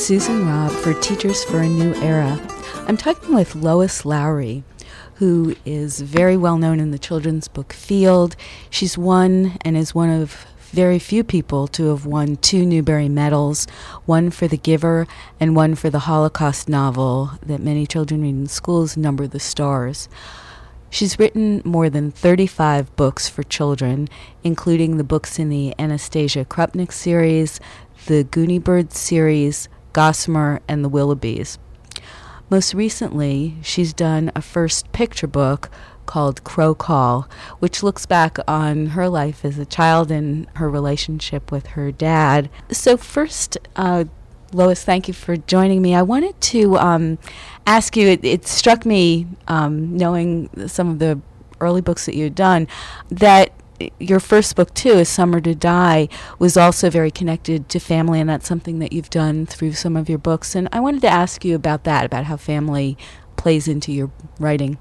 Susan Robb for Teachers for a New Era. I'm talking with Lois Lowry, who is very well known in the children's book field. She's won and is one of very few people to have won 2 Newbery Medals, one for The Giver and one for the Holocaust novel that many children read in schools, Number the Stars. She's written more than 35 books for children, including the books in the Anastasia Krupnik series, the Goonie Birds series, Gossamer, and the Willoughbys. Most recently, she's done a first picture book called Crow Call, which looks back on her life as a child and her relationship with her dad. So first, Lois, thank you for joining me. I wanted to ask you, it struck me, knowing some of the early books that you'd done, that your first book, too, is Summer to Die, was also very connected to family, and that's something that you've done through some of your books. And I wanted to ask you about that, about how family plays into your writing.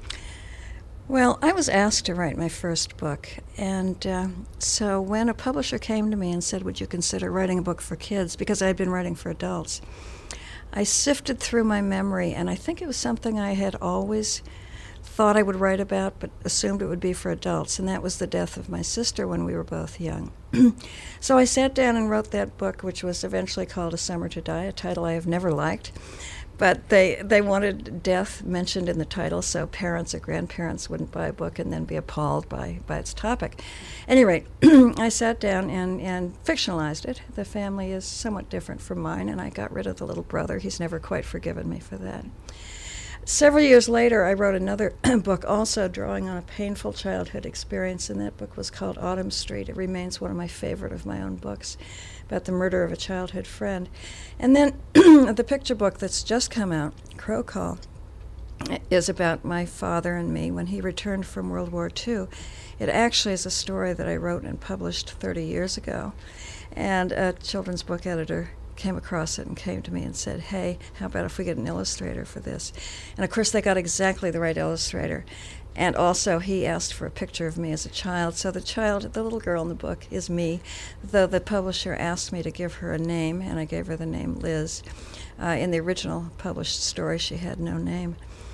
Well, I was asked to write my first book, and so when a publisher came to me and said, would you consider writing a book for kids, because I had been writing for adults, I sifted through my memory, and I think it was something I had always thought I would write about, but assumed it would be for adults, and that was the death of my sister when we were both young. So I sat down and wrote that book, which was eventually called A Summer to Die, a title I have never liked. But they wanted death mentioned in the title, so parents or grandparents wouldn't buy a book and then be appalled by its topic. At any rate, I sat down and fictionalized it. The family is somewhat different from mine, and I got rid of the little brother. He's never quite forgiven me for that. Several years later, I wrote another book also drawing on a painful childhood experience, and that book was called Autumn Street. It remains one of my favorite of my own books, about the murder of a childhood friend. And then the picture book that's just come out, Crow Call, is about my father and me when he returned from World War II. It actually is a story that I wrote and published 30 years ago, and a children's book editor came across it and came to me and said, hey, how about if we get an illustrator for this? And of course they got exactly the right illustrator. And also he asked for a picture of me as a child. So the little girl in the book is me, though the publisher asked me to give her a name, and I gave her the name Liz. In the original published story, she had no name.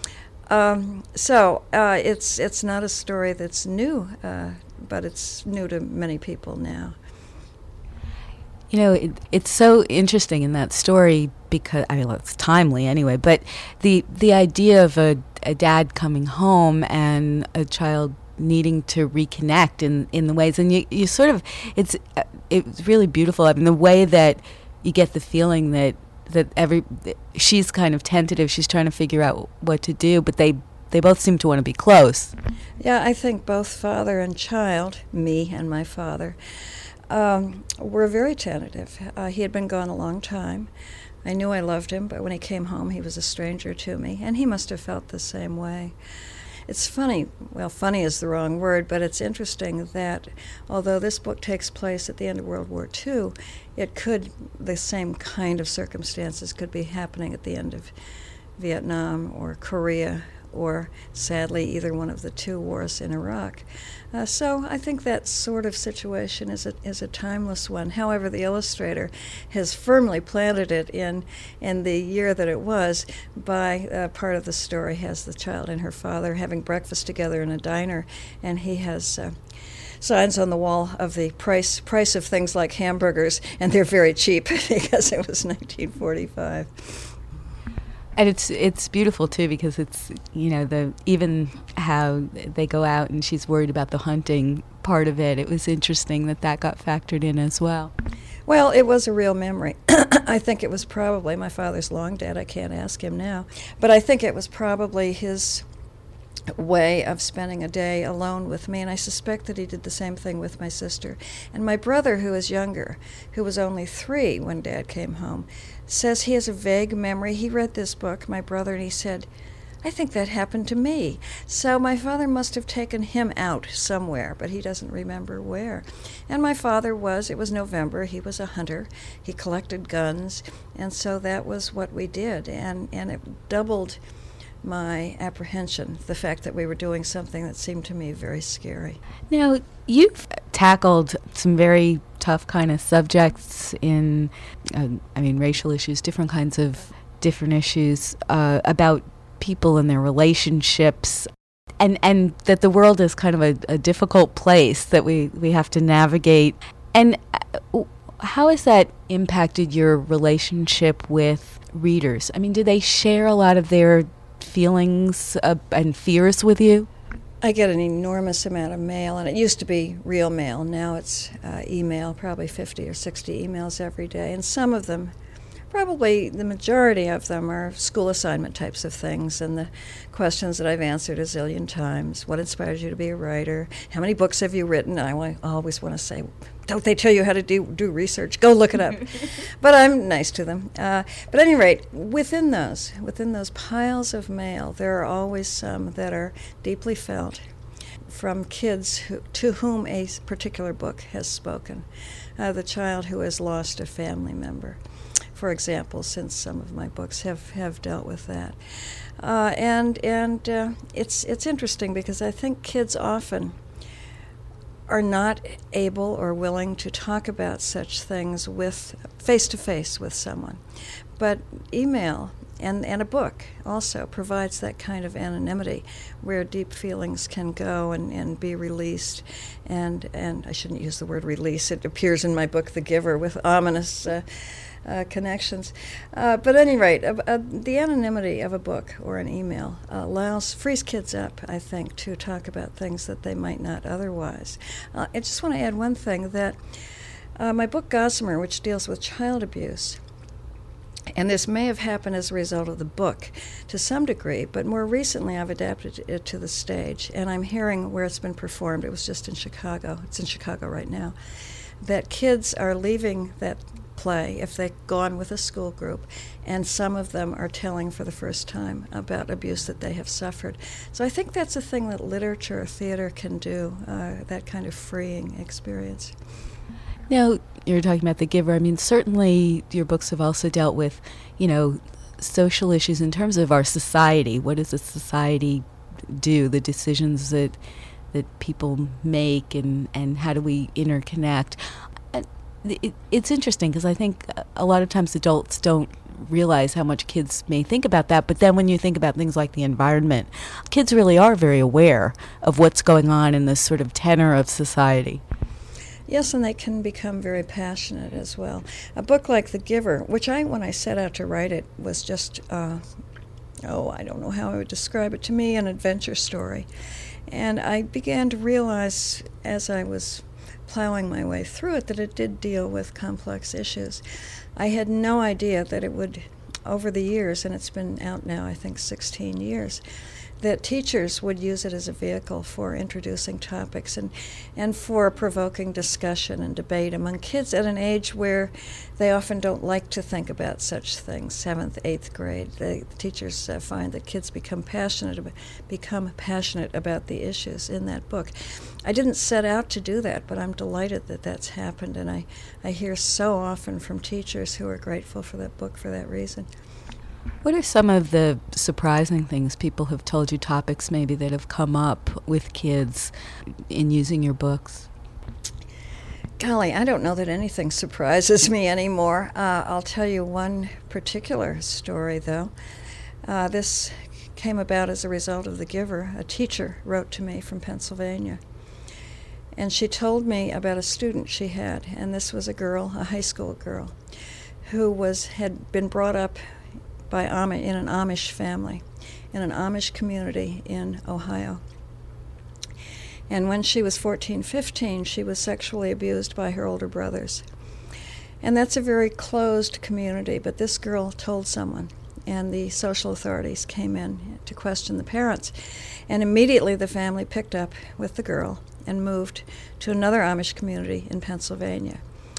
So it's not a story that's new, but it's new to many people now. You know, it's so interesting in that story because, I mean, well, it's timely anyway, but the idea of a dad coming home and a child needing to reconnect in the ways, and you sort of, it's really beautiful. I mean, the way that you get the feeling that she's kind of tentative, she's trying to figure out what to do, but they both seem to want to be close. Yeah, I think both father and child, me and my father, were very tentative. He had been gone a long time. I knew I loved him, but when he came home, he was a stranger to me, and he must have felt the same way. It's funny, well, funny is the wrong word, but it's interesting that although this book takes place at the end of World War II, the same kind of circumstances could be happening at the end of Vietnam or Korea, or sadly either one of the 2 wars in Iraq. So I think that sort of situation is a timeless one. However, the illustrator has firmly planted it in the year that it was by part of the story has the child and her father having breakfast together in a diner, and he has signs on the wall of the price of things like hamburgers, and they're very cheap because it was 1945. And it's beautiful too, because it's, you know, even how they go out and she's worried about the hunting part of it. It was interesting that got factored in as well. Well, it was a real memory. I think it was probably my father's long dead. I can't ask him now, but I think it was probably his way of spending a day alone with me, and I suspect that he did the same thing with my sister. And my brother, who is younger, who was only 3 when Dad came home, says he has a vague memory. He read this book, my brother, and he said, I think that happened to me. So my father must have taken him out somewhere, but he doesn't remember where. And my father it was November, he was a hunter, he collected guns, and so that was what we did, and it doubled my apprehension, the fact that we were doing something that seemed to me very scary. Now, you've tackled some very tough kind of subjects in, racial issues, different kinds of different issues about people and their relationships, and that the world is kind of a difficult place that we have to navigate. And how has that impacted your relationship with readers? I mean, do they share a lot of their feelings and fears with you? I get an enormous amount of mail, and it used to be real mail. Now it's email, probably 50 or 60 emails every day. And some of them, probably the majority of them, are school assignment types of things, and the questions that I've answered a zillion times. What inspires you to be a writer? How many books have you written? I always want to say, don't they tell you how to do research? Go look it up. But I'm nice to them. But at any rate, within those piles of mail, there are always some that are deeply felt from kids to whom a particular book has spoken. The child who has lost a family member, for example, since some of my books have dealt with that. It's interesting because I think kids often are not able or willing to talk about such things with face-to-face with someone. But email and a book also provides that kind of anonymity where deep feelings can go and be released. And I shouldn't use the word release. It appears in my book, The Giver, with ominous connections. But at any rate, the anonymity of a book or an email frees kids up, I think, to talk about things that they might not otherwise. I just want to add one thing, that my book, Gossamer, which deals with child abuse, and this may have happened as a result of the book to some degree, but more recently I've adapted it to the stage, and I'm hearing where it's been performed. It was just in Chicago. It's in Chicago right now. That kids are leaving that play if they've gone with a school group, and some of them are telling for the first time about abuse that they have suffered. So I think that's a thing that literature or theater can do, that kind of freeing experience. Now, you're talking about The Giver. I mean, certainly your books have also dealt with, social issues in terms of our society. What does a society do? The decisions that people make, and how do we interconnect? It's interesting because I think a lot of times adults don't realize how much kids may think about that, but then when you think about things like the environment, kids really are very aware of what's going on in this sort of tenor of society. Yes, and they can become very passionate as well. A book like The Giver, which when I set out to write it, was just, I don't know how I would describe it, to me, an adventure story. And I began to realize as I was plowing my way through it that it did deal with complex issues. I had no idea that it would, over the years, and it's been out now I think 16 years, that teachers would use it as a vehicle for introducing topics and for provoking discussion and debate among kids at an age where they often don't like to think about such things, 7th, 8th grade. The teachers find that kids become passionate about the issues in that book. I didn't set out to do that, but I'm delighted that that's happened, and I hear so often from teachers who are grateful for that book for that reason. What are some of the surprising things people have told you, topics maybe that have come up with kids in using your books? Golly, I don't know that anything surprises me anymore. I'll tell you one particular story, though. This came about as a result of The Giver. A teacher wrote to me from Pennsylvania, and she told me about a student she had, and this was a girl, a high school girl, who had been brought up in an Amish family, in an Amish community in Ohio. And when she was 14, 15, she was sexually abused by her older brothers. And that's a very closed community, but this girl told someone, and the social authorities came in to question the parents. And immediately the family picked up with the girl and moved to another Amish community in Pennsylvania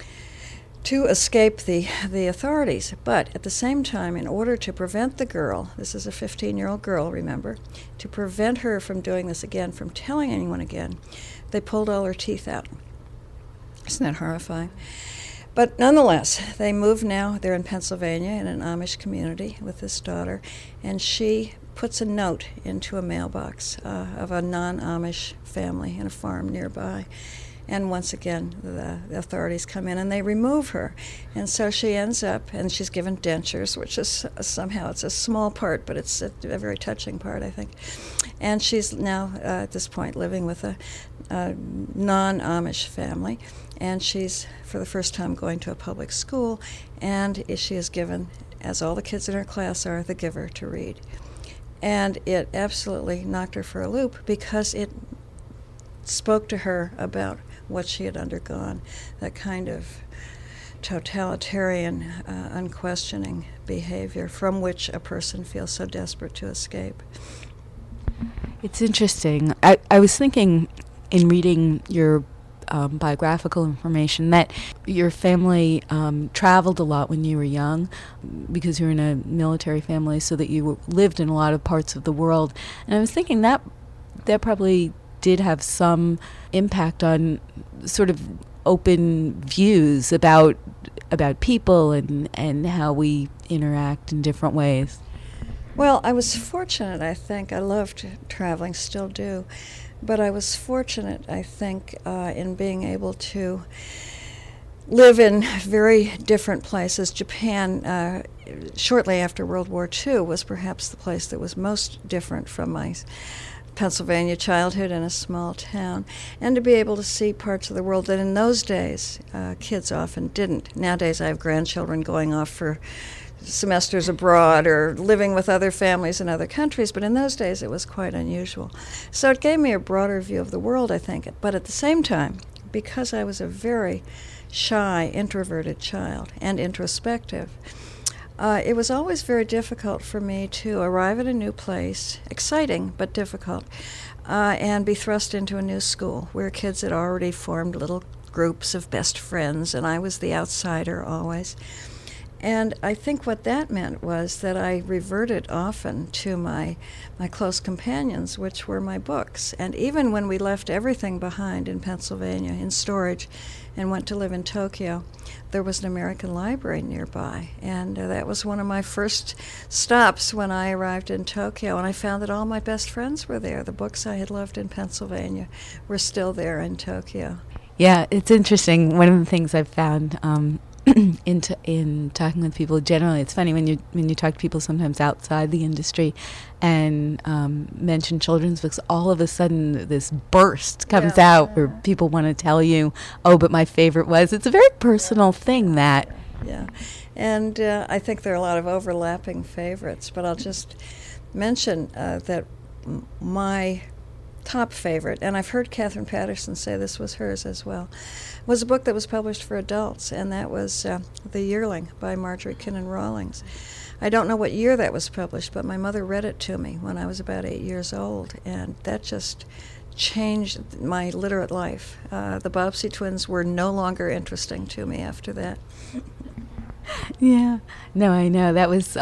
to escape the authorities. But at the same time, in order to prevent the girl, this is a 15-year-old girl, remember, to prevent her from doing this again, from telling anyone again, they pulled all her teeth out. Isn't that horrifying? But nonetheless, they moved now. They're in Pennsylvania in an Amish community with this daughter, and she puts a note into a mailbox of a non-Amish family in a farm nearby. And once again, the authorities come in and they remove her. And so she ends up, and she's given dentures, which is somehow, it's a small part, but it's a very touching part, I think. And she's now, at this point, living with a non-Amish family. And she's, for the first time, going to a public school. And she is given, as all the kids in her class are, the Giver to read. And it absolutely knocked her for a loop because it spoke to her about what she had undergone, that kind of totalitarian, unquestioning behavior from which a person feels so desperate to escape. It's interesting. I was thinking in reading your biographical information that your family traveled a lot when you were young because you were in a military family, so that you lived in a lot of parts of the world. And I was thinking that probably did have some impact on sort of open views about people and how we interact in different ways. Well, I was fortunate, I think. I loved traveling, still do. But I was fortunate, I think, in being able to live in very different places. Japan, shortly after World War II, was perhaps the place that was most different from my Pennsylvania childhood in a small town, and to be able to see parts of the world that in those days kids often didn't. Nowadays I have grandchildren going off for semesters abroad or living with other families in other countries, but in those days it was quite unusual. So it gave me a broader view of the world, I think. But at the same time, because I was a very shy, introverted child and introspective, it was always very difficult for me to arrive at a new place, exciting but difficult, and be thrust into a new school where kids had already formed little groups of best friends, and I was the outsider always. And I think what that meant was that I reverted often to my close companions, which were my books. And even when we left everything behind in Pennsylvania in storage and went to live in Tokyo, there was an American library nearby. And that was one of my first stops when I arrived in Tokyo. And I found that all my best friends were there. The books I had loved in Pennsylvania were still there in Tokyo. Yeah, it's interesting. One of the things I've found in talking with people generally, it's funny when you talk to people sometimes outside the industry and mention children's books, all of a sudden this burst comes out where people want to tell you, oh, but my favorite was. It's a very personal thing, that. Yeah, and I think there are a lot of overlapping favorites, but I'll just mention that my top favorite, and I've heard Catherine Patterson say this was hers as well, was a book that was published for adults, and that was The Yearling by Marjorie Kinnan Rawlings. I don't know what year that was published, but my mother read it to me when I was about 8 years old, and that just changed my literate life. The Bobbsey twins were no longer interesting to me after that. Yeah, no, I know. That was,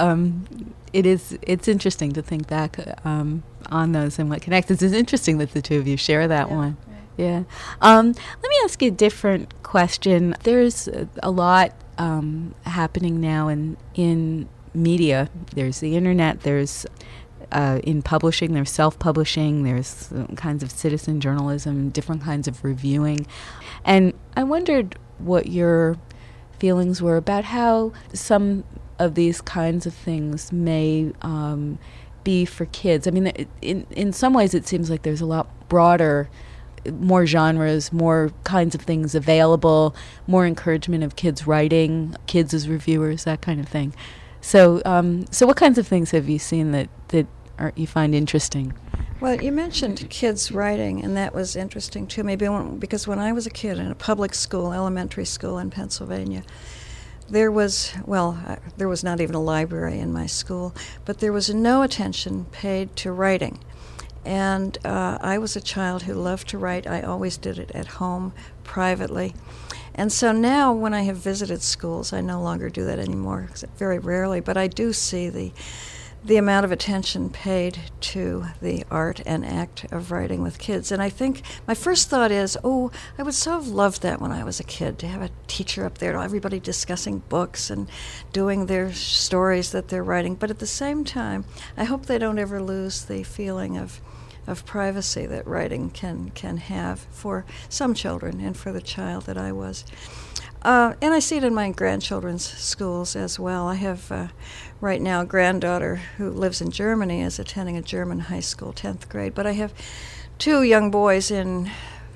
it's interesting to think back on those and what connects. It's interesting that the two of you share that one. Yeah. Let me ask you a different question. There's a lot happening now in media. There's the internet, there's in publishing, there's self-publishing, there's kinds of citizen journalism, different kinds of reviewing. And I wondered what your feelings were about how some of these kinds of things may be for kids. I mean, in some ways it seems like there's a lot broader, more genres, more kinds of things available, more encouragement of kids writing, kids as reviewers, that kind of thing. So what kinds of things have you seen that you find interesting? Well, you mentioned kids writing, and that was interesting to me because when I was a kid in a public school, elementary school in Pennsylvania, there was not even a library in my school, but there was no attention paid to writing. And I was a child who loved to write. I always did it at home, privately. And so now when I have visited schools, I no longer do that anymore, very rarely, but I do see the amount of attention paid to the art and act of writing with kids. And I think my first thought is, I would so have loved that when I was a kid, to have a teacher up there, everybody discussing books and doing their stories that they're writing. But at the same time, I hope they don't ever lose the feeling of of privacy that writing can have for some children and for the child that I was. And I see it in my grandchildren's schools as well. I have right now a granddaughter who lives in Germany, is attending a German high school, 10th grade, but I have 2 young boys in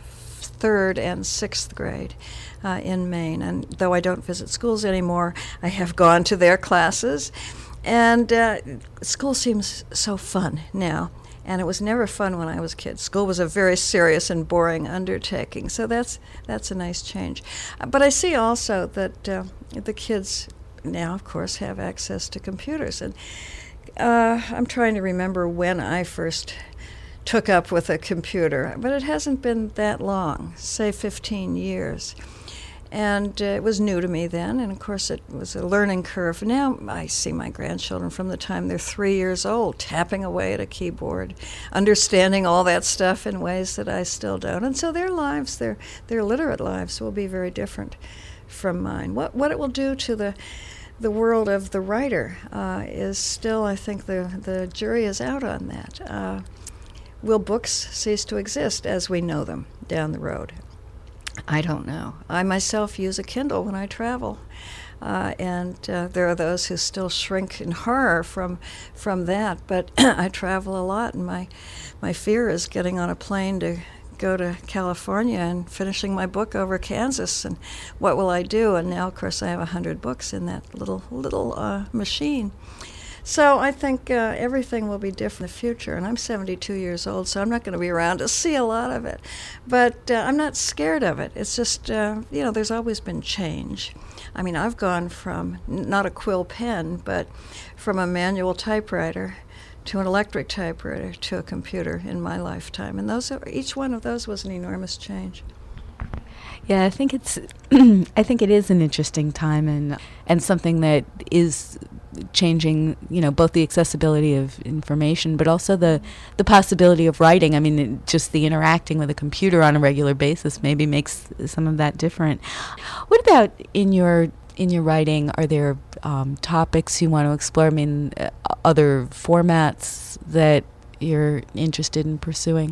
3rd and 6th grade in Maine. And though I don't visit schools anymore, I have gone to their classes. And school seems so fun now. And it was never fun when I was a kid. School was a very serious and boring undertaking. So that's a nice change. But I see also that the kids now, of course, have access to computers. And I'm trying to remember when I first took up with a computer, but it hasn't been that long, say 15 years. And it was new to me then, and of course it was a learning curve. Now I see my grandchildren from the time they're 3 years old, tapping away at a keyboard, understanding all that stuff in ways that I still don't. And so their lives, their literate lives, will be very different from mine. What it will do to the world of the writer is still, I think, the jury is out on that. Will books cease to exist as we know them down the road? I don't know. I myself use a Kindle when I travel, and there are those who still shrink in horror from that. But I travel a lot, and my fear is getting on a plane to go to California and finishing my book over Kansas. And what will I do? And now, of course, I have 100 books in that little machine. So I think everything will be different in the future, and I'm 72 years old, so I'm not going to be around to see a lot of it. But I'm not scared of it. It's just, there's always been change. I mean, I've gone from not a quill pen, but from a manual typewriter to an electric typewriter to a computer in my lifetime, and each one of those was an enormous change. Yeah, I think I think it is an interesting time and something that is changing, both the accessibility of information, but also the possibility of writing. I mean, just the interacting with a computer on a regular basis maybe makes some of that different. What about in your writing? Are there topics you want to explore? I mean, other formats that you're interested in pursuing?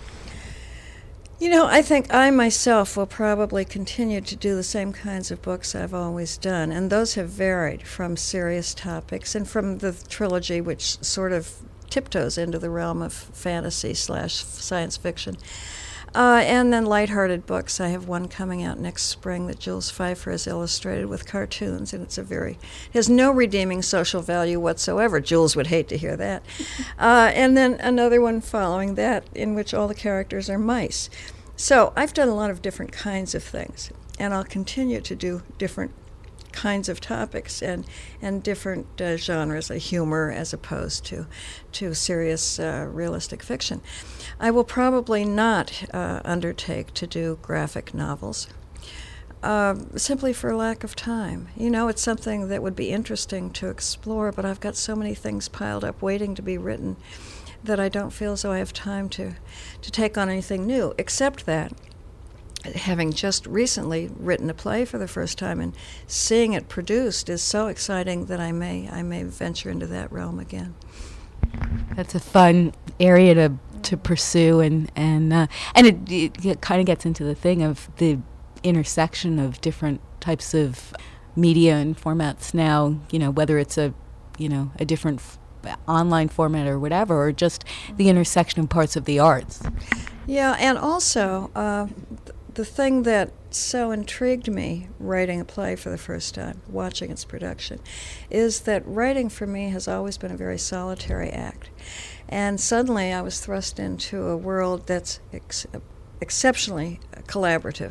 I think I myself will probably continue to do the same kinds of books I've always done, and those have varied from serious topics and from the trilogy, which sort of tiptoes into the realm of fantasy/science fiction. And then lighthearted books. I have one coming out next spring that Jules Feiffer has illustrated with cartoons, and it has no redeeming social value whatsoever. Jules would hate to hear that. And then another one following that in which all the characters are mice. So I've done a lot of different kinds of things, and I'll continue to do different kinds of topics and different genres, like humor as opposed to serious realistic fiction. I will probably not undertake to do graphic novels, simply for lack of time. It's something that would be interesting to explore, but I've got so many things piled up waiting to be written that I don't feel as though I have time to take on anything new, except that having just recently written a play for the first time and seeing it produced is so exciting that I may venture into that realm again. That's a fun area to pursue, and it kind of gets into the thing of the intersection of different types of media and formats now. Whether it's a different online format or whatever, or just the intersection of parts of the arts. Yeah, and also the thing that so intrigued me writing a play for the first time, watching its production, is that writing for me has always been a very solitary act. And suddenly I was thrust into a world that's exceptionally collaborative.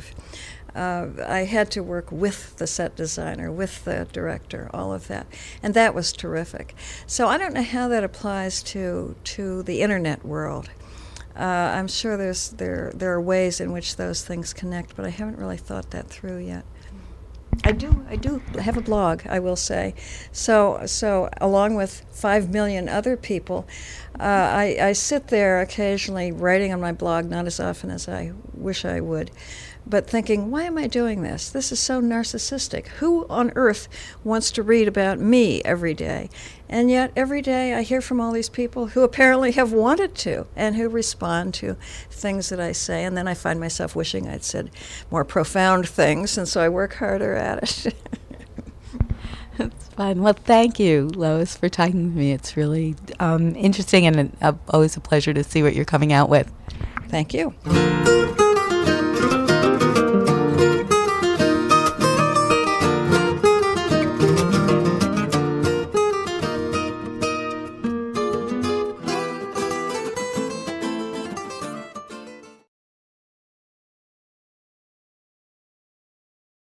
I had to work with the set designer, with the director, all of that, and that was terrific. So I don't know how that applies to the internet world. I'm sure there are ways in which those things connect, but I haven't really thought that through yet. I do have a blog, I will say. So along with 5 million other people, I sit there occasionally writing on my blog, not as often as I wish I would, but thinking, why am I doing this? This is so narcissistic. Who on earth wants to read about me every day? And yet every day I hear from all these people who apparently have wanted to and who respond to things that I say. And then I find myself wishing I'd said more profound things, and so I work harder at it. That's fun. Well, thank you, Lois, for talking with me. It's really interesting and always a pleasure to see what you're coming out with. Thank you.